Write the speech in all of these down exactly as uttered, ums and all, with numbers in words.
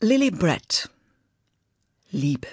Lily Brett. Liebe.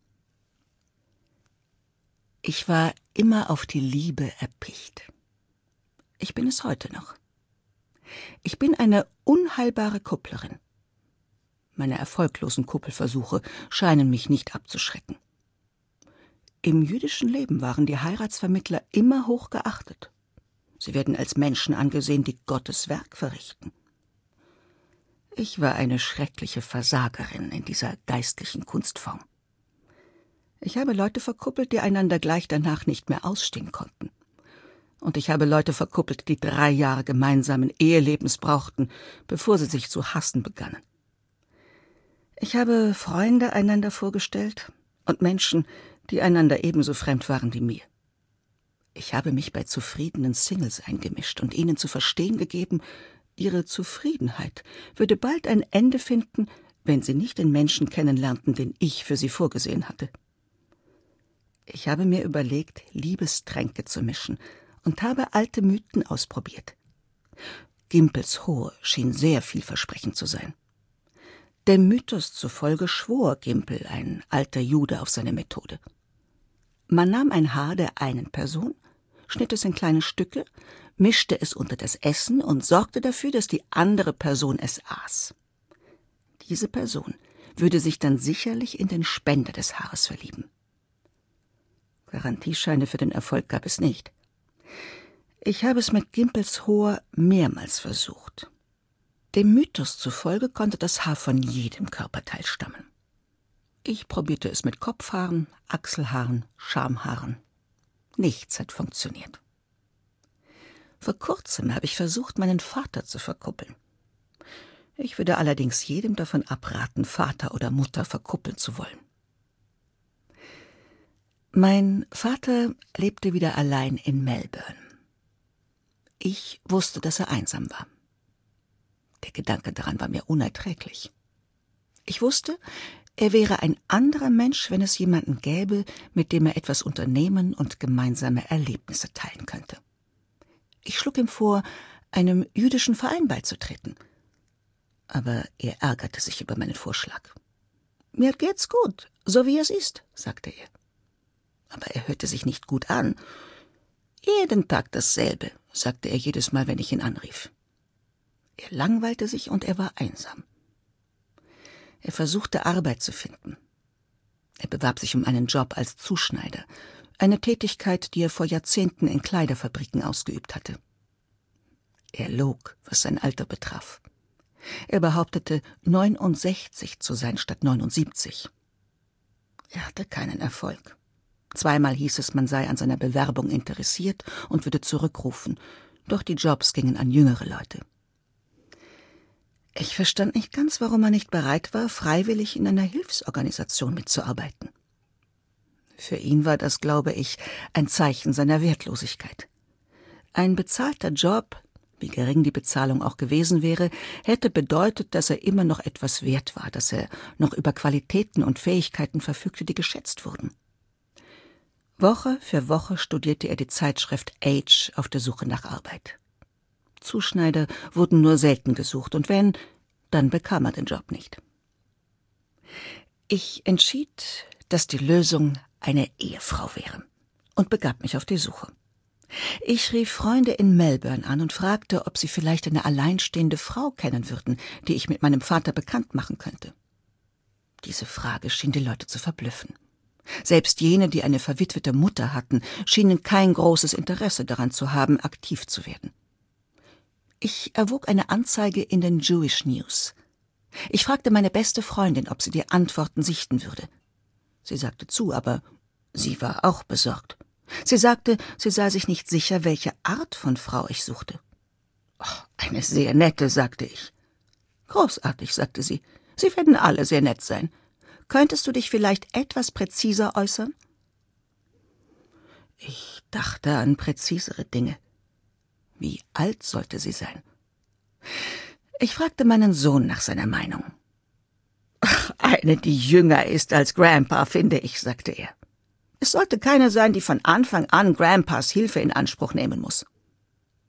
Ich war immer auf die Liebe erpicht. Ich bin es heute noch. Ich bin eine unheilbare Kupplerin. Meine erfolglosen Kuppelversuche scheinen mich nicht abzuschrecken. Im jüdischen Leben waren die Heiratsvermittler immer hoch geachtet. Sie werden als Menschen angesehen, die Gottes Werk verrichten. Ich war eine schreckliche Versagerin in dieser geistlichen Kunstform. Ich habe Leute verkuppelt, die einander gleich danach nicht mehr ausstehen konnten. Und ich habe Leute verkuppelt, die drei Jahre gemeinsamen Ehelebens brauchten, bevor sie sich zu hassen begannen. Ich habe Freunde einander vorgestellt und Menschen, die einander ebenso fremd waren wie mir. Ich habe mich bei zufriedenen Singles eingemischt und ihnen zu verstehen gegeben, ihre Zufriedenheit würde bald ein Ende finden, wenn sie nicht den Menschen kennenlernten, den ich für sie vorgesehen hatte. Ich habe mir überlegt, Liebestränke zu mischen und habe alte Mythen ausprobiert. Gimpels Hohe schien sehr vielversprechend zu sein. Dem Mythos zufolge schwor Gimpel, ein alter Jude, auf seine Methode. Man nahm ein Haar der einen Person, schnitt es in kleine Stücke, mischte es unter das Essen und sorgte dafür, dass die andere Person es aß. Diese Person würde sich dann sicherlich in den Spender des Haares verlieben. Garantiescheine für den Erfolg gab es nicht. Ich habe es mit Gimpels Hoher mehrmals versucht. Dem Mythos zufolge konnte das Haar von jedem Körperteil stammen. Ich probierte es mit Kopfhaaren, Achselhaaren, Schamhaaren. Nichts hat funktioniert. Vor kurzem habe ich versucht, meinen Vater zu verkuppeln. Ich würde allerdings jedem davon abraten, Vater oder Mutter verkuppeln zu wollen. Mein Vater lebte wieder allein in Melbourne. Ich wusste, dass er einsam war. Der Gedanke daran war mir unerträglich. Ich wusste, er wäre ein anderer Mensch, wenn es jemanden gäbe, mit dem er etwas unternehmen und gemeinsame Erlebnisse teilen könnte. Ich schlug ihm vor, einem jüdischen Verein beizutreten. Aber er ärgerte sich über meinen Vorschlag. »Mir geht's gut, so wie es ist«, sagte er. Aber er hörte sich nicht gut an. »Jeden Tag dasselbe«, sagte er jedes Mal, wenn ich ihn anrief. Er langweilte sich und er war einsam. Er versuchte, Arbeit zu finden. Er bewarb sich um einen Job als Zuschneider, eine Tätigkeit, die er vor Jahrzehnten in Kleiderfabriken ausgeübt hatte. Er log, was sein Alter betraf. Er behauptete, neunundsechzig zu sein statt neunundsiebzig. Er hatte keinen Erfolg. Zweimal hieß es, man sei an seiner Bewerbung interessiert und würde zurückrufen, doch die Jobs gingen an jüngere Leute. Ich verstand nicht ganz, warum er nicht bereit war, freiwillig in einer Hilfsorganisation mitzuarbeiten. Für ihn war das, glaube ich, ein Zeichen seiner Wertlosigkeit. Ein bezahlter Job, wie gering die Bezahlung auch gewesen wäre, hätte bedeutet, dass er immer noch etwas wert war, dass er noch über Qualitäten und Fähigkeiten verfügte, die geschätzt wurden. Woche für Woche studierte er die Zeitschrift Age auf der Suche nach Arbeit. Zuschneider wurden nur selten gesucht, und wenn, dann bekam er den Job nicht. Ich entschied, dass die Lösung eine Ehefrau wäre und begab mich auf die Suche. Ich rief Freunde in Melbourne an und fragte, ob sie vielleicht eine alleinstehende Frau kennen würden, die ich mit meinem Vater bekannt machen könnte. Diese Frage schien die Leute zu verblüffen. Selbst jene, die eine verwitwete Mutter hatten, schienen kein großes Interesse daran zu haben, aktiv zu werden. Ich erwog eine Anzeige in den Jewish News. Ich fragte meine beste Freundin, ob sie die Antworten sichten würde. Sie sagte zu, aber sie war auch besorgt. Sie sagte, sie sei sich nicht sicher, welche Art von Frau ich suchte. »Oh, eine sehr nette«, sagte ich. »Großartig«, sagte sie. »Sie werden alle sehr nett sein. Könntest du dich vielleicht etwas präziser äußern?« Ich dachte an präzisere Dinge. Wie alt sollte sie sein? Ich fragte meinen Sohn nach seiner Meinung. »Ach, eine, die jünger ist als Grandpa, finde ich«, sagte er. »Es sollte keine sein, die von Anfang an Grandpas Hilfe in Anspruch nehmen muss.«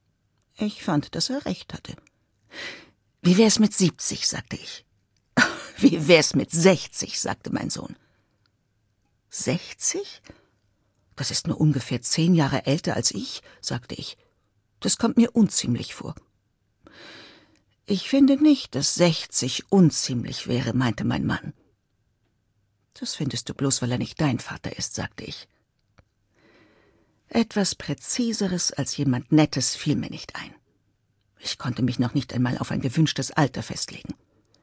Ich fand, dass er recht hatte. »Wie wär's mit siebzig«, sagte ich. Wie wär's mit sechzig, sagte mein Sohn. Sechzig? Das ist nur ungefähr zehn Jahre älter als ich, sagte ich. Das kommt mir unziemlich vor. Ich finde nicht, dass sechzig unziemlich wäre, meinte mein Mann. Das findest du bloß, weil er nicht dein Vater ist, sagte ich. Etwas Präziseres als jemand Nettes fiel mir nicht ein. Ich konnte mich noch nicht einmal auf ein gewünschtes Alter festlegen.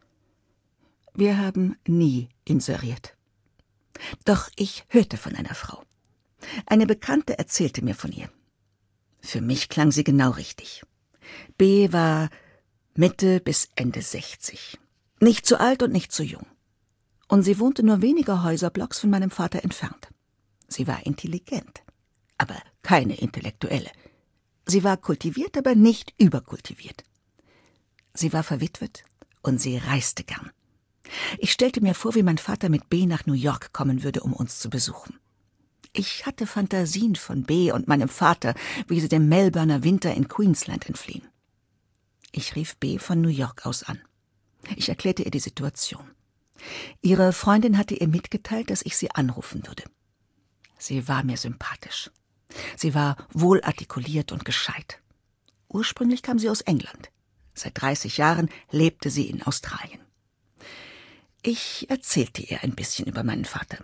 Wir haben nie inseriert. Doch ich hörte von einer Frau. Eine Bekannte erzählte mir von ihr. Für mich klang sie genau richtig. B war Mitte bis Ende sechzig. Nicht zu alt und nicht zu jung. Und sie wohnte nur wenige Häuserblocks von meinem Vater entfernt. Sie war intelligent, aber keine Intellektuelle. Sie war kultiviert, aber nicht überkultiviert. Sie war verwitwet und sie reiste gern. Ich stellte mir vor, wie mein Vater mit B nach New York kommen würde, um uns zu besuchen. Ich hatte Fantasien von B und meinem Vater, wie sie dem Melbourner Winter in Queensland entfliehen. Ich rief B von New York aus an. Ich erklärte ihr die Situation. Ihre Freundin hatte ihr mitgeteilt, dass ich sie anrufen würde. Sie war mir sympathisch. Sie war wohlartikuliert und gescheit. Ursprünglich kam sie aus England. Seit dreißig Jahren lebte sie in Australien. Ich erzählte ihr ein bisschen über meinen Vater.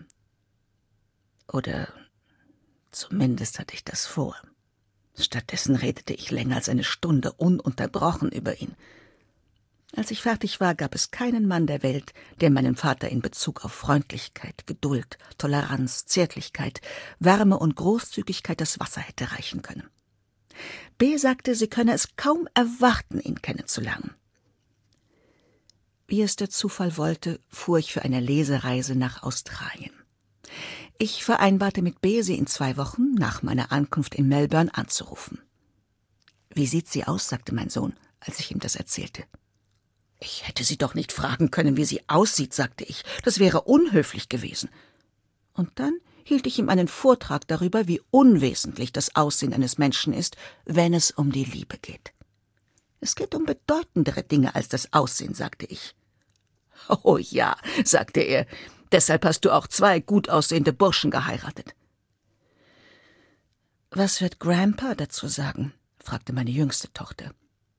Oder zumindest hatte ich das vor. Stattdessen redete ich länger als eine Stunde ununterbrochen über ihn. Als ich fertig war, gab es keinen Mann der Welt, der meinem Vater in Bezug auf Freundlichkeit, Geduld, Toleranz, Zärtlichkeit, Wärme und Großzügigkeit das Wasser hätte reichen können. B. sagte, sie könne es kaum erwarten, ihn kennenzulernen. Wie es der Zufall wollte, fuhr ich für eine Lesereise nach Australien. Ich vereinbarte mit B., sie in zwei Wochen nach meiner Ankunft in Melbourne anzurufen. »Wie sieht sie aus?« sagte mein Sohn, als ich ihm das erzählte. »Ich hätte sie doch nicht fragen können, wie sie aussieht«, sagte ich. »Das wäre unhöflich gewesen.« Und dann hielt ich ihm einen Vortrag darüber, wie unwesentlich das Aussehen eines Menschen ist, wenn es um die Liebe geht. »Es geht um bedeutendere Dinge als das Aussehen«, sagte ich. »Oh ja«, sagte er, »deshalb hast du auch zwei gut aussehende Burschen geheiratet.« »Was wird Grandpa dazu sagen?« fragte meine jüngste Tochter.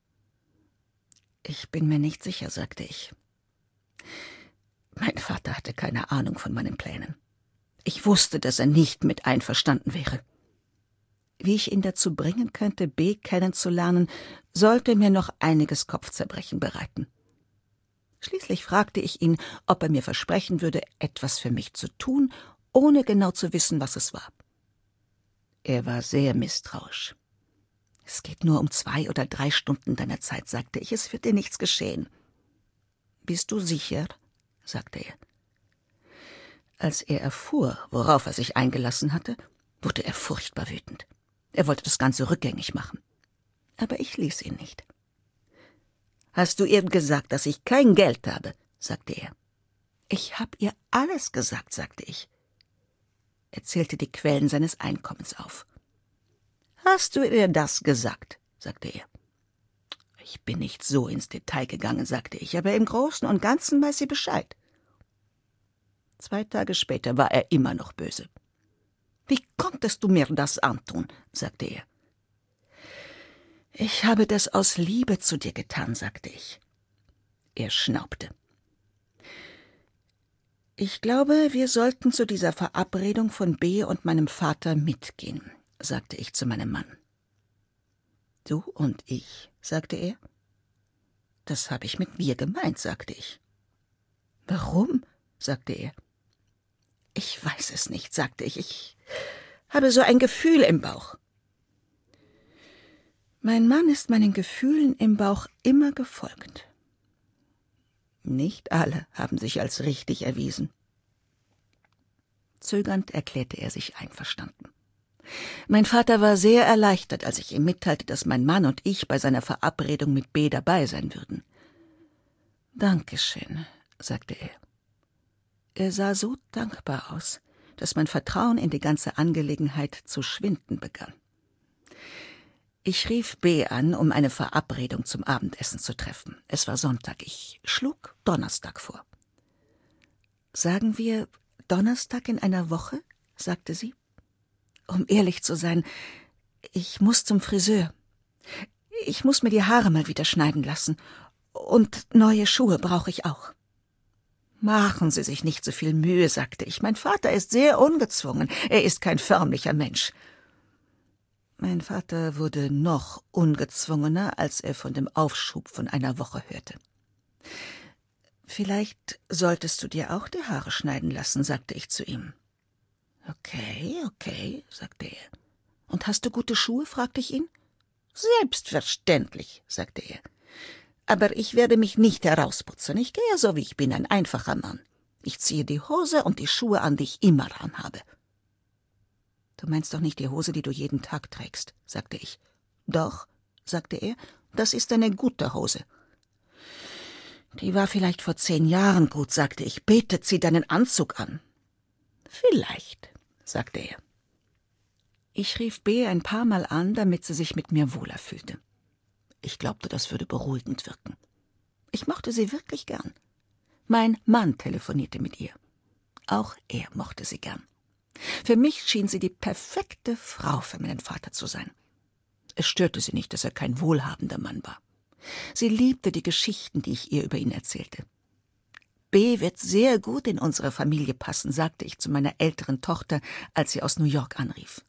»Ich bin mir nicht sicher«, sagte ich. Mein Vater hatte keine Ahnung von meinen Plänen. Ich wusste, dass er nicht mit einverstanden wäre. Wie ich ihn dazu bringen könnte, B. kennenzulernen, sollte mir noch einiges Kopfzerbrechen bereiten. Schließlich fragte ich ihn, ob er mir versprechen würde, etwas für mich zu tun, ohne genau zu wissen, was es war. Er war sehr misstrauisch. »Es geht nur um zwei oder drei Stunden deiner Zeit«, sagte ich, »es wird dir nichts geschehen.« »Bist du sicher?« sagte er. Als er erfuhr, worauf er sich eingelassen hatte, wurde er furchtbar wütend. Er wollte das Ganze rückgängig machen. Aber ich ließ ihn nicht. »Hast du ihr gesagt, dass ich kein Geld habe?« sagte er. »Ich habe ihr alles gesagt«, sagte ich. Er zählte die Quellen seines Einkommens auf. »Hast du ihr das gesagt?« sagte er. »Ich bin nicht so ins Detail gegangen«, sagte ich, »aber im Großen und Ganzen weiß sie Bescheid.« Zwei Tage später war er immer noch böse. »Wie konntest du mir das antun?« sagte er. »Ich habe das aus Liebe zu dir getan«, sagte ich. Er schnaubte. »Ich glaube, wir sollten zu dieser Verabredung von B. und meinem Vater mitgehen«, sagte ich zu meinem Mann. »Du und ich«, sagte er. »Das habe ich mit wir gemeint«, sagte ich. »Warum?«, sagte er. »Ich weiß es nicht«, sagte ich. »Ich habe so ein Gefühl im Bauch.« Mein Mann ist meinen Gefühlen im Bauch immer gefolgt. Nicht alle haben sich als richtig erwiesen. Zögernd erklärte er sich einverstanden. Mein Vater war sehr erleichtert, als ich ihm mitteilte, dass mein Mann und ich bei seiner Verabredung mit B. dabei sein würden. »Dankeschön«, sagte er. Er sah so dankbar aus, dass mein Vertrauen in die ganze Angelegenheit zu schwinden begann. Ich rief B. an, um eine Verabredung zum Abendessen zu treffen. Es war Sonntag. Ich schlug Donnerstag vor. Sagen wir Donnerstag in einer Woche, sagte sie. Um ehrlich zu sein, ich muss zum Friseur. Ich muss mir die Haare mal wieder schneiden lassen. Und neue Schuhe brauche ich auch. Machen Sie sich nicht so viel Mühe, sagte ich. Mein Vater ist sehr ungezwungen. Er ist kein förmlicher Mensch. Mein Vater wurde noch ungezwungener, als er von dem Aufschub von einer Woche hörte. »Vielleicht solltest du dir auch die Haare schneiden lassen«, sagte ich zu ihm. »Okay, okay«, sagte er. »Und hast du gute Schuhe?« fragte ich ihn. »Selbstverständlich«, sagte er. »Aber ich werde mich nicht herausputzen. Ich gehe so, wie ich bin, ein einfacher Mann. Ich ziehe die Hose und die Schuhe an, die ich immer anhabe.« »Du meinst doch nicht die Hose, die du jeden Tag trägst«, sagte ich. »Doch«, sagte er, »das ist eine gute Hose.« »Die war vielleicht vor zehn Jahren gut«, sagte ich. »Bitte zieh deinen Anzug an.« »Vielleicht«, sagte er. Ich rief B ein paar Mal an, damit sie sich mit mir wohler fühlte. Ich glaubte, das würde beruhigend wirken. Ich mochte sie wirklich gern. Mein Mann telefonierte mit ihr. Auch er mochte sie gern. Für mich schien sie die perfekte Frau für meinen Vater zu sein. Es störte sie nicht, dass er kein wohlhabender Mann war. Sie liebte die Geschichten, die ich ihr über ihn erzählte. »B wird sehr gut in unsere Familie passen«, sagte ich zu meiner älteren Tochter, als sie aus New York anrief.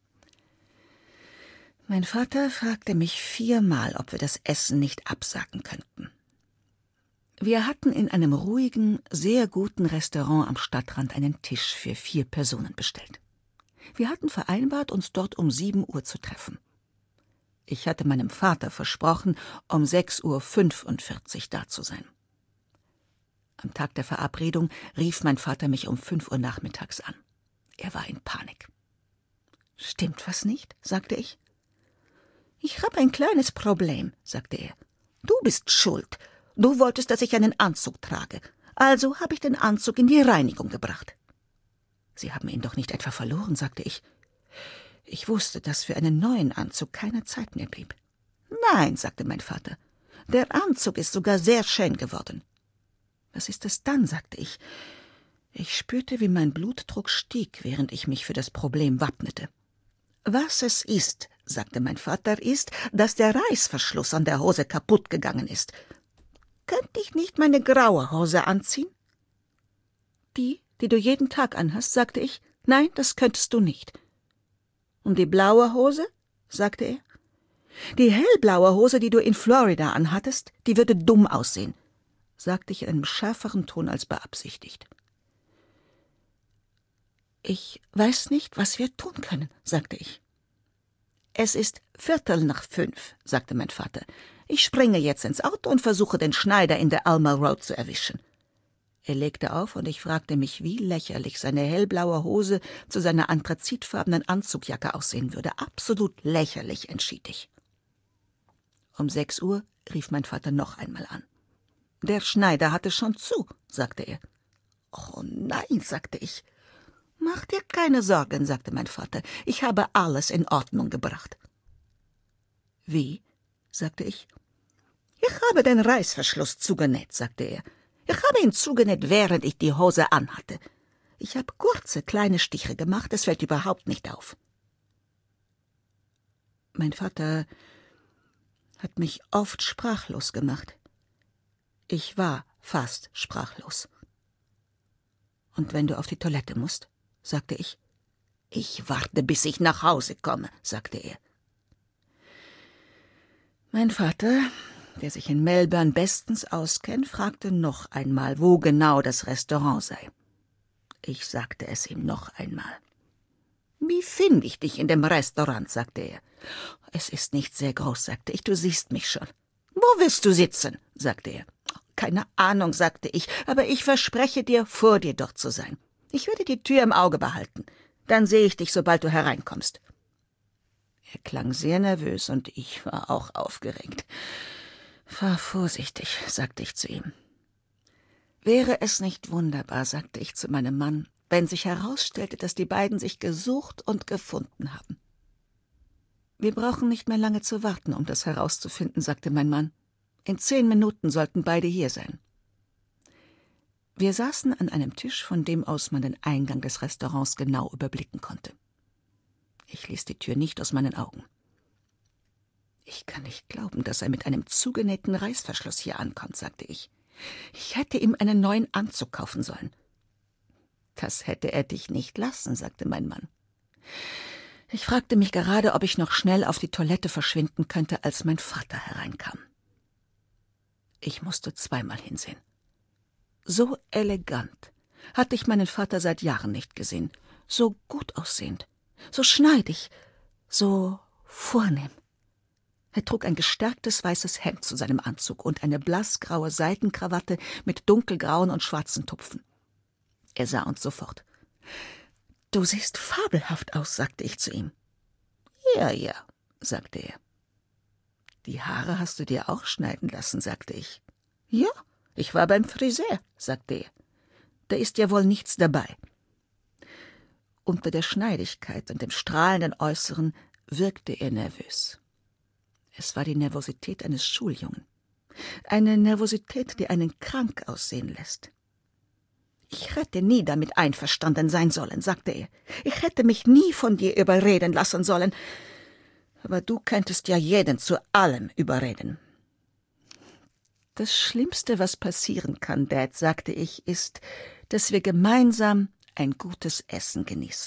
Mein Vater fragte mich viermal, ob wir das Essen nicht absagen könnten. Wir hatten in einem ruhigen, sehr guten Restaurant am Stadtrand einen Tisch für vier Personen bestellt. Wir hatten vereinbart, uns dort um sieben Uhr zu treffen. Ich hatte meinem Vater versprochen, um sechs Uhr fünfundvierzig da zu sein. Am Tag der Verabredung rief mein Vater mich um fünf Uhr nachmittags an. Er war in Panik. »Stimmt was nicht?«, sagte ich. »Ich habe ein kleines Problem«, sagte er. »Du bist schuld. Du wolltest, dass ich einen Anzug trage. Also habe ich den Anzug in die Reinigung gebracht.« »Sie haben ihn doch nicht etwa verloren«, sagte ich. Ich wusste, dass für einen neuen Anzug keine Zeit mehr blieb. »Nein«, sagte mein Vater. »Der Anzug ist sogar sehr schön geworden.« »Was ist es dann?«, sagte ich. Ich spürte, wie mein Blutdruck stieg, während ich mich für das Problem wappnete. »Was es ist«, sagte mein Vater, »ist, dass der Reißverschluss an der Hose kaputt gegangen ist. Könnte ich nicht meine graue Hose anziehen?« »Die, die du jeden Tag anhast«, sagte ich. »Nein, das könntest du nicht.« »Und die blaue Hose?«, sagte er. »Die hellblaue Hose, die du in Florida anhattest, die würde dumm aussehen«, sagte ich in einem schärferen Ton als beabsichtigt. »Ich weiß nicht, was wir tun können«, sagte ich. »Es ist Viertel nach fünf«, sagte mein Vater. »Ich springe jetzt ins Auto und versuche, den Schneider in der Alma Road zu erwischen.« Er legte auf, und ich fragte mich, wie lächerlich seine hellblaue Hose zu seiner anthrazitfarbenen Anzugjacke aussehen würde. Absolut lächerlich, entschied ich. Um sechs Uhr rief mein Vater noch einmal an. »Der Schneider hatte schon zu«, sagte er. »Oh nein«, sagte ich. »Mach dir keine Sorgen«, sagte mein Vater. »Ich habe alles in Ordnung gebracht.« »Wie?«, sagte ich. »Ich habe den Reißverschluss zugenäht«, sagte er. »Ich habe ihn zugenäht, während ich die Hose anhatte. Ich habe kurze, kleine Stiche gemacht, es fällt überhaupt nicht auf.« Mein Vater hat mich oft sprachlos gemacht. Ich war fast sprachlos. »Und wenn du auf die Toilette musst?«, sagte ich. »Ich warte, bis ich nach Hause komme«, sagte er. Mein Vater, der sich in Melbourne bestens auskennt, fragte noch einmal, wo genau das Restaurant sei. Ich sagte es ihm noch einmal. »Wie finde ich dich in dem Restaurant?«, sagte er. »Es ist nicht sehr groß«, sagte ich, »du siehst mich schon.« »Wo wirst du sitzen?«, sagte er. »Keine Ahnung«, sagte ich, »aber ich verspreche dir, vor dir dort zu sein. Ich werde die Tür im Auge behalten. Dann sehe ich dich, sobald du hereinkommst.« Er klang sehr nervös, und ich war auch aufgeregt. »Fahr vorsichtig«, sagte ich zu ihm. »Wäre es nicht wunderbar«, sagte ich zu meinem Mann, »wenn sich herausstellte, dass die beiden sich gesucht und gefunden haben?« »Wir brauchen nicht mehr lange zu warten, um das herauszufinden«, sagte mein Mann. »In zehn Minuten sollten beide hier sein.« Wir saßen an einem Tisch, von dem aus man den Eingang des Restaurants genau überblicken konnte. Ich ließ die Tür nicht aus meinen Augen. »Ich kann nicht glauben, dass er mit einem zugenähten Reißverschluss hier ankommt«, sagte ich. »Ich hätte ihm einen neuen Anzug kaufen sollen.« »Das hätte er dich nicht lassen«, sagte mein Mann. Ich fragte mich gerade, ob ich noch schnell auf die Toilette verschwinden könnte, als mein Vater hereinkam. Ich musste zweimal hinsehen. So elegant hatte ich meinen Vater seit Jahren nicht gesehen, so gut aussehend, so schneidig, so vornehm. Er trug ein gestärktes weißes Hemd zu seinem Anzug und eine blassgraue Seidenkrawatte mit dunkelgrauen und schwarzen Tupfen. Er sah uns sofort. »Du siehst fabelhaft aus«, sagte ich zu ihm. »Ja, ja«, sagte er. »Die Haare hast du dir auch schneiden lassen«, sagte ich. »Ja, ich war beim Friseur«, sagte er. »Da ist ja wohl nichts dabei.« Unter der Schneidigkeit und dem strahlenden Äußeren wirkte er nervös. Es war die Nervosität eines Schuljungen. Eine Nervosität, die einen krank aussehen lässt. »Ich hätte nie damit einverstanden sein sollen«, sagte er. »Ich hätte mich nie von dir überreden lassen sollen. Aber du könntest ja jeden zu allem überreden.« »Das Schlimmste, was passieren kann, Dad«, sagte ich, »ist, dass wir gemeinsam ein gutes Essen genießen.«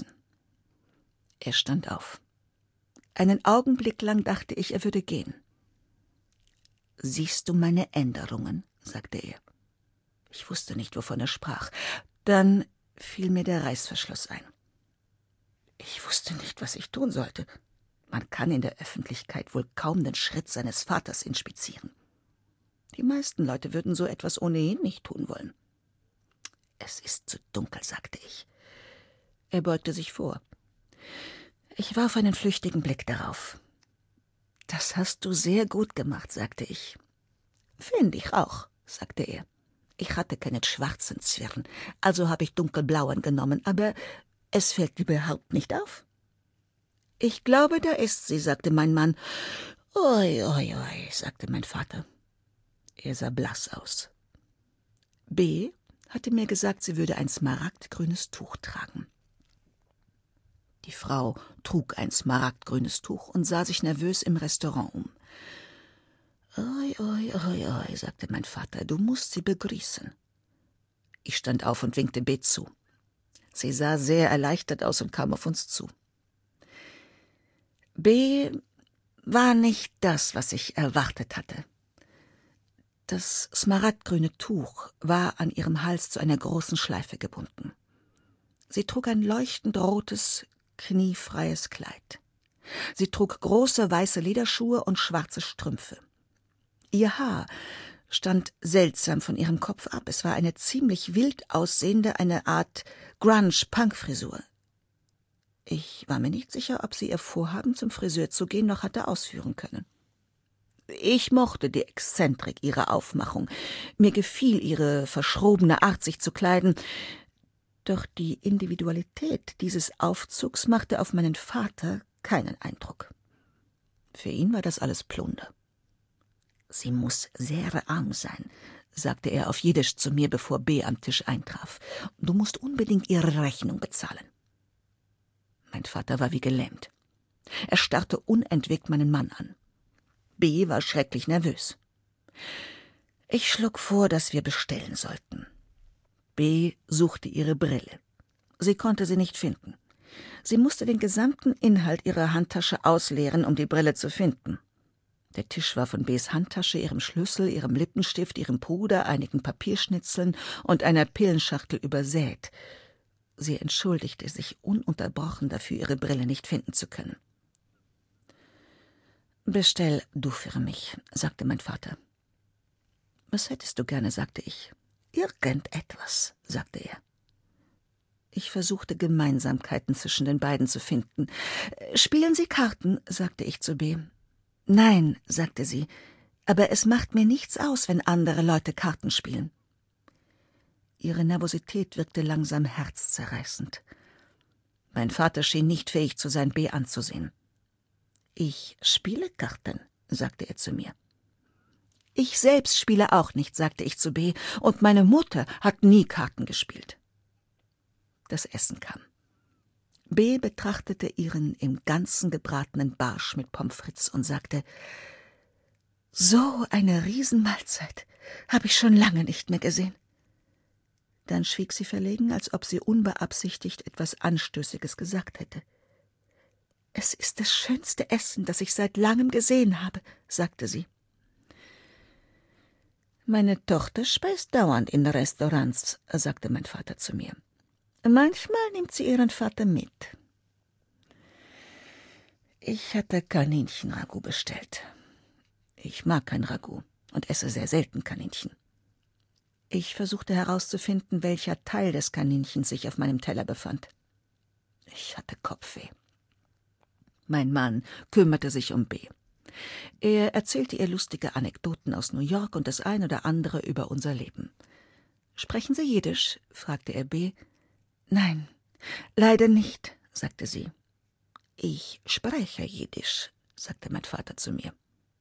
Er stand auf. Einen Augenblick lang dachte ich, er würde gehen. »Siehst du meine Änderungen?«, sagte er. Ich wusste nicht, wovon er sprach. Dann fiel mir der Reißverschluss ein. Ich wusste nicht, was ich tun sollte. Man kann in der Öffentlichkeit wohl kaum den Schritt seines Vaters inspizieren. Die meisten Leute würden so etwas ohnehin nicht tun wollen. »Es ist zu dunkel«, sagte ich. Er beugte sich vor. Ich warf einen flüchtigen Blick darauf. »Das hast du sehr gut gemacht«, sagte ich. »Finde ich auch«, sagte er. Ich hatte keinen schwarzen Zwirn, also habe ich dunkelblauen genommen, aber es fällt überhaupt nicht auf.« »Ich glaube, da ist sie«, sagte mein Mann. »Oi, oi, oi«, sagte mein Vater. Er sah blass aus. B. hatte mir gesagt, sie würde ein smaragdgrünes Tuch tragen. Die Frau trug ein smaragdgrünes Tuch und sah sich nervös im Restaurant um. »Oi, oi, oi, oi«, sagte mein Vater, »du musst sie begrüßen.« Ich stand auf und winkte B zu. Sie sah sehr erleichtert aus und kam auf uns zu. B war nicht das, was ich erwartet hatte. Das smaragdgrüne Tuch war an ihrem Hals zu einer großen Schleife gebunden. Sie trug ein leuchtend rotes, kniefreies Kleid. Sie trug große weiße Lederschuhe und schwarze Strümpfe. Ihr Haar stand seltsam von ihrem Kopf ab. Es war eine ziemlich wild aussehende, eine Art Grunge-Punk-Frisur. Ich war mir nicht sicher, ob sie ihr Vorhaben, zum Friseur zu gehen, noch hatte ausführen können. Ich mochte die Exzentrik ihrer Aufmachung. Mir gefiel ihre verschrobene Art, sich zu kleiden. Doch die Individualität dieses Aufzugs machte auf meinen Vater keinen Eindruck. Für ihn war das alles Plunder. »Sie muss sehr arm sein«, sagte er auf Jiddisch zu mir, bevor B am Tisch eintraf. »Du musst unbedingt ihre Rechnung bezahlen.« Mein Vater war wie gelähmt. Er starrte unentwegt meinen Mann an. B war schrecklich nervös. Ich schlug vor, dass wir bestellen sollten. B suchte ihre Brille. Sie konnte sie nicht finden. Sie musste den gesamten Inhalt ihrer Handtasche ausleeren, um die Brille zu finden. Der Tisch war von Bs Handtasche, ihrem Schlüssel, ihrem Lippenstift, ihrem Puder, einigen Papierschnitzeln und einer Pillenschachtel übersät. Sie entschuldigte sich ununterbrochen dafür, ihre Brille nicht finden zu können. »Bestell du für mich«, sagte mein Vater. »Was hättest du gerne?«, sagte ich. »Irgendetwas«, sagte er. Ich versuchte, Gemeinsamkeiten zwischen den beiden zu finden. »Spielen Sie Karten?«, sagte ich zu B. »Nein«, sagte sie, »aber es macht mir nichts aus, wenn andere Leute Karten spielen.« Ihre Nervosität wirkte langsam herzzerreißend. Mein Vater schien nicht fähig zu sein, B anzusehen. »Ich spiele Karten«, sagte er zu mir. »Ich selbst spiele auch nicht«, sagte ich zu B., »und meine Mutter hat nie Karten gespielt.« Das Essen kam. B. betrachtete ihren im Ganzen gebratenen Barsch mit Pommes frites und sagte: »So eine Riesenmahlzeit habe ich schon lange nicht mehr gesehen.« Dann schwieg sie verlegen, als ob sie unbeabsichtigt etwas Anstößiges gesagt hätte. »Es ist das schönste Essen, das ich seit langem gesehen habe«, sagte sie. »Meine Tochter speist dauernd in Restaurants«, sagte mein Vater zu mir. »Manchmal nimmt sie ihren Vater mit.« Ich hatte Kaninchenragout bestellt. Ich mag kein Ragout und esse sehr selten Kaninchen. Ich versuchte herauszufinden, welcher Teil des Kaninchens sich auf meinem Teller befand. Ich hatte Kopfweh. Mein Mann kümmerte sich um B. Er erzählte ihr lustige Anekdoten aus New York und das ein oder andere über unser Leben. »Sprechen Sie Jiddisch?« fragte er B. »Nein, leider nicht«, sagte sie. »Ich spreche Jiddisch«, sagte mein Vater zu mir.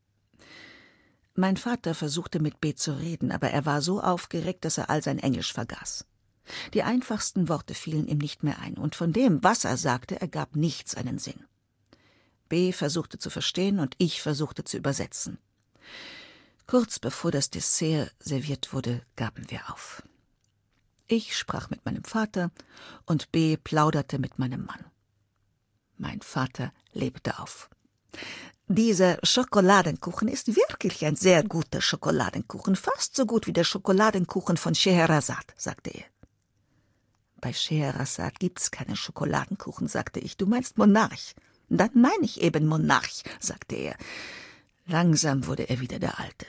Mein Vater versuchte mit B. zu reden, aber er war so aufgeregt, dass er all sein Englisch vergaß. Die einfachsten Worte fielen ihm nicht mehr ein, und von dem, was er sagte, ergab nichts einen Sinn. B. versuchte zu verstehen und ich versuchte zu übersetzen. Kurz bevor das Dessert serviert wurde, gaben wir auf. Ich sprach mit meinem Vater und B. plauderte mit meinem Mann. Mein Vater lebte auf. »Dieser Schokoladenkuchen ist wirklich ein sehr guter Schokoladenkuchen, fast so gut wie der Schokoladenkuchen von Scheherazade«, sagte er. »Bei Scheherazade gibt's keinen Schokoladenkuchen«, sagte ich. »Du meinst Monarch.« »Dann meine ich eben Monarch«, sagte er. Langsam wurde er wieder der Alte.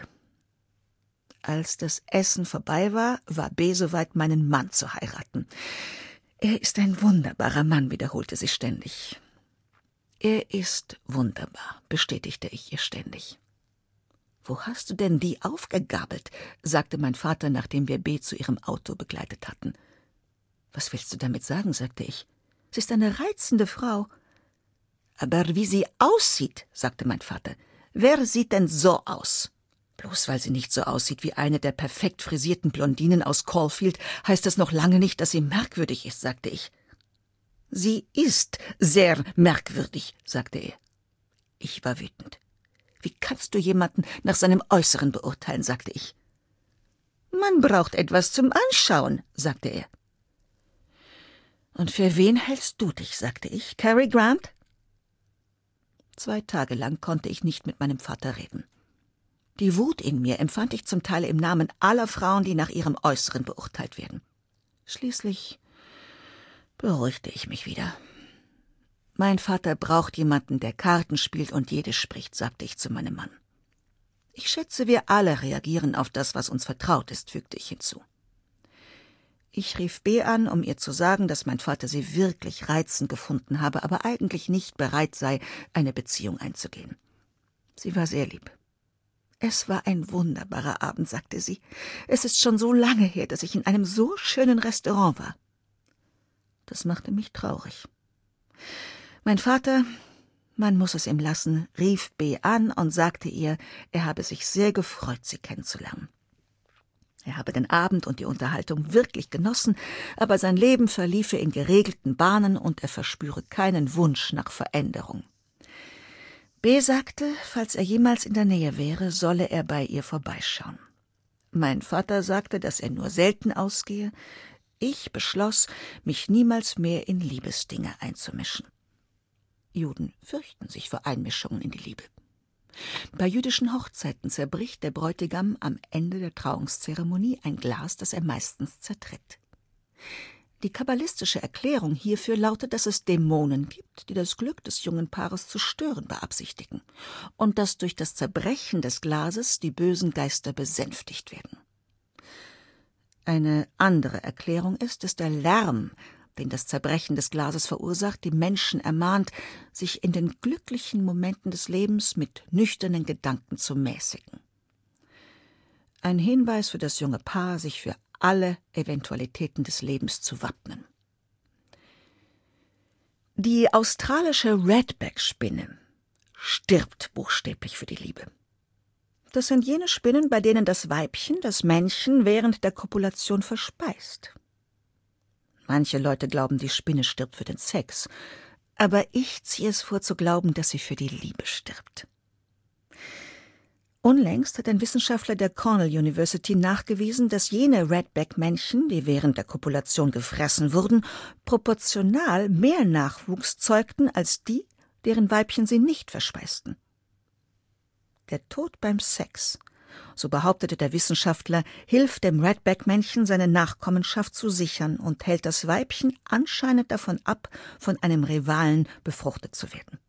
Als das Essen vorbei war, war B. soweit, meinen Mann zu heiraten. »Er ist ein wunderbarer Mann«, wiederholte sie ständig. »Er ist wunderbar«, bestätigte ich ihr ständig. »Wo hast du denn die aufgegabelt?«, sagte mein Vater, nachdem wir B. zu ihrem Auto begleitet hatten. »Was willst du damit sagen?«, sagte ich. »Sie ist eine reizende Frau.« »Aber wie sie aussieht«, sagte mein Vater. »Wer sieht denn so aus?« »Bloß weil sie nicht so aussieht wie eine der perfekt frisierten Blondinen aus Caulfield, heißt das noch lange nicht, dass sie merkwürdig ist«, sagte ich. »Sie ist sehr merkwürdig«, sagte er. Ich war wütend. »Wie kannst du jemanden nach seinem Äußeren beurteilen?«, sagte ich. »Man braucht etwas zum Anschauen«, sagte er. »Und für wen hältst du dich?«, sagte ich. »Cary Grant?« Zwei Tage lang konnte ich nicht mit meinem Vater reden. Die Wut in mir empfand ich zum Teil im Namen aller Frauen, die nach ihrem Äußeren beurteilt werden. Schließlich beruhigte ich mich wieder. »Mein Vater braucht jemanden, der Karten spielt und Jiddisch spricht«, sagte ich zu meinem Mann. »Ich schätze, wir alle reagieren auf das, was uns vertraut ist«, fügte ich hinzu. Ich rief B. an, um ihr zu sagen, dass mein Vater sie wirklich reizend gefunden habe, aber eigentlich nicht bereit sei, eine Beziehung einzugehen. Sie war sehr lieb. »Es war ein wunderbarer Abend«, sagte sie. »Es ist schon so lange her, dass ich in einem so schönen Restaurant war.« Das machte mich traurig. Mein Vater, man muss es ihm lassen, rief B. an und sagte ihr, er habe sich sehr gefreut, sie kennenzulernen. Er habe den Abend und die Unterhaltung wirklich genossen, aber sein Leben verliefe in geregelten Bahnen und er verspüre keinen Wunsch nach Veränderung. B. sagte, falls er jemals in der Nähe wäre, solle er bei ihr vorbeischauen. Mein Vater sagte, dass er nur selten ausgehe. Ich beschloss, mich niemals mehr in Liebesdinge einzumischen. Juden fürchten sich vor Einmischungen in die Liebe. Bei jüdischen Hochzeiten zerbricht der Bräutigam am Ende der Trauungszeremonie ein Glas, das er meistens zertritt. Die kabbalistische Erklärung hierfür lautet, dass es Dämonen gibt, die das Glück des jungen Paares zu stören beabsichtigen und dass durch das Zerbrechen des Glases die bösen Geister besänftigt werden. Eine andere Erklärung ist, dass der Lärm, den das Zerbrechen des Glases verursacht, die Menschen ermahnt, sich in den glücklichen Momenten des Lebens mit nüchternen Gedanken zu mäßigen. Ein Hinweis für das junge Paar, sich für alle Eventualitäten des Lebens zu wappnen. Die australische Redback-Spinne stirbt buchstäblich für die Liebe. Das sind jene Spinnen, bei denen das Weibchen das Männchen während der Kopulation verspeist. Manche Leute glauben, die Spinne stirbt für den Sex, aber ich ziehe es vor zu glauben, dass sie für die Liebe stirbt. Unlängst hat ein Wissenschaftler der Cornell University nachgewiesen, dass jene Redback-Männchen, die während der Kopulation gefressen wurden, proportional mehr Nachwuchs zeugten als die, deren Weibchen sie nicht verspeisten. Der Tod beim Sex, so behauptete der Wissenschaftler, hilft dem Redback-Männchen, seine Nachkommenschaft zu sichern und hält das Weibchen anscheinend davon ab, von einem Rivalen befruchtet zu werden.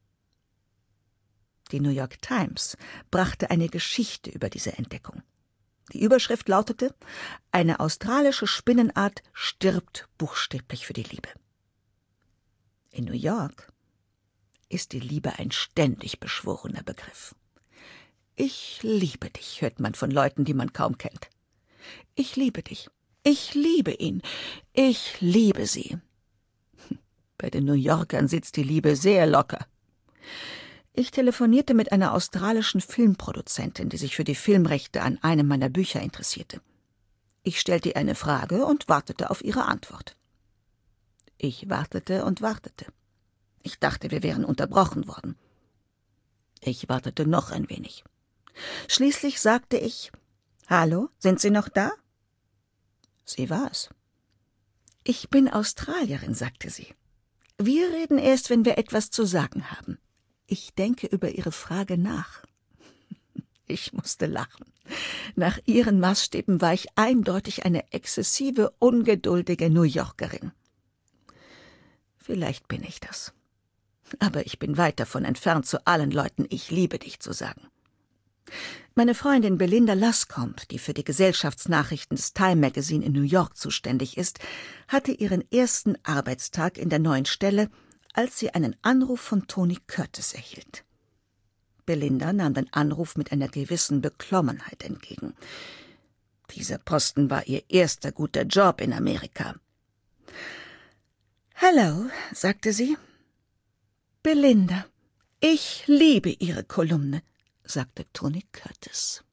Die New York Times brachte eine Geschichte über diese Entdeckung. Die Überschrift lautete: Eine australische Spinnenart stirbt buchstäblich für die Liebe. In New York ist die Liebe ein ständig beschworener Begriff. Ich liebe dich, hört man von Leuten, die man kaum kennt. Ich liebe dich. Ich liebe ihn. Ich liebe sie. Bei den New Yorkern sitzt die Liebe sehr locker. Ich telefonierte mit einer australischen Filmproduzentin, die sich für die Filmrechte an einem meiner Bücher interessierte. Ich stellte ihr eine Frage und wartete auf ihre Antwort. Ich wartete und wartete. Ich dachte, wir wären unterbrochen worden. Ich wartete noch ein wenig. Schließlich sagte ich: »Hallo, sind Sie noch da?« Sie war es. »Ich bin Australierin«, sagte sie. »Wir reden erst, wenn wir etwas zu sagen haben. Ich denke über Ihre Frage nach.« Ich musste lachen. Nach ihren Maßstäben war ich eindeutig eine exzessive, ungeduldige New Yorkerin. Vielleicht bin ich das. Aber ich bin weit davon entfernt, zu allen Leuten »Ich liebe dich« zu sagen. Meine Freundin Belinda Luscombe, die für die Gesellschaftsnachrichten des Time Magazine in New York zuständig ist, hatte ihren ersten Arbeitstag in der neuen Stelle, als sie einen Anruf von Tony Curtis erhielt. Belinda nahm den Anruf mit einer gewissen Beklommenheit entgegen. Dieser Posten war ihr erster guter Job in Amerika. »Hallo«, sagte sie. »Belinda, ich liebe Ihre Kolumne«, sagte Tony Curtis.